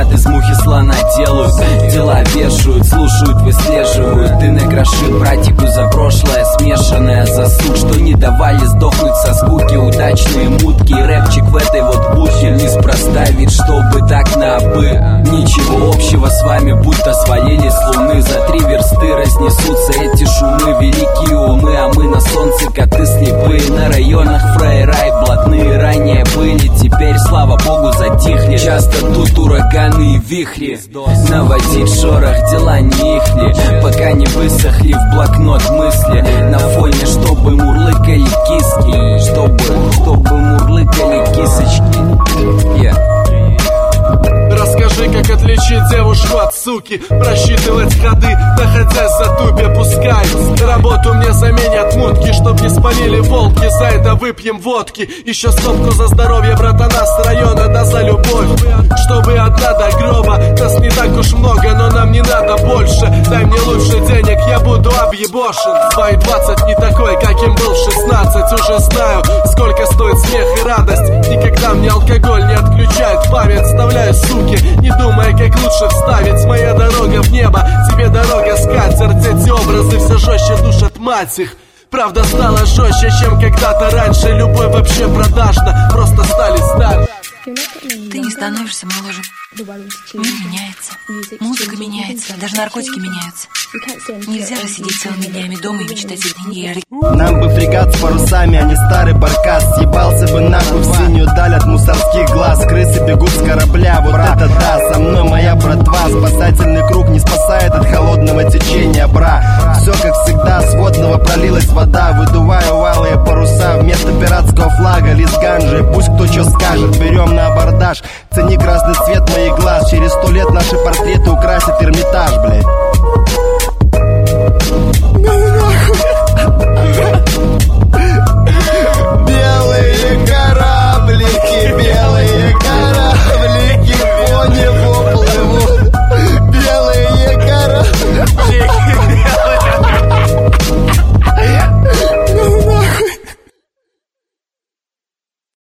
из мухи слона делают. Дела вешают, слушают, выслеживают. Ты на гроши братику за прошлое смешанное засуд, что не давали сдохнуть со скуки. Удачные мутки, рэпчик в этой вот бухе. Неспроста ведь, чтобы так набы. Ничего общего с вами, будто свалились с луны. За 3 версты разнесутся эти шумы. Великие умы, а мы на солнце коты слепые. На районах фраера и блатные ранее были, теперь, слава богу, затихли. Часто тут ураганы и вихри. Наводить шорох, дела не ихли, пока не высохли в блокнот мысли. На фоне, чтобы мурлыкали киски, чтобы мурлыкали кисочки. Расскажи, как отличить девушку от суки, просчитывать ходы, находясь за тупе, пускай работу мне заменят мутки, чтоб не спалили волки, за это выпьем водки. Еще стопку за здоровье братана с района, да за любовь, чтобы одна до гроба. Нас не так уж много, но нам не надо больше. Дай мне лучше денег, я буду объебошен. В свои 20 не такой, каким был 16. Уже знаю, сколько стоит смех и радость. Никогда мне алкоголь не отключает память. Вставляю, суки, не думая, как лучше вставить. Моя дорога в небо, тебе дорога скатерть. Эти образы все жестче душат мать их. Правда стала жестче, чем когда-то раньше. Любовь вообще продажна, просто стали старше. Ты не становишься моложе. Мир меняется, музыка меняется, даже наркотики меняются. Нельзя же сидеть целыми днями дома и мечтать о деньги. Нам бы фрегат с парусами, а не старый баркас. Съебался бы нахуй в синюю даль от мусорских глаз. Крысы бегут с корабля, вот это да. Со мной моя братва, спасательный круг не спасает от холодного течения, бра. Все как всегда, с водного пролилась вода. Выдуваю валые паруса вместо пиратского флага. Лист ганжи, пусть кто что скажет, берем на абордаж. Цени красный цвет моих глаз. Через 100 лет наши портреты украсят Эрмитаж, блядь.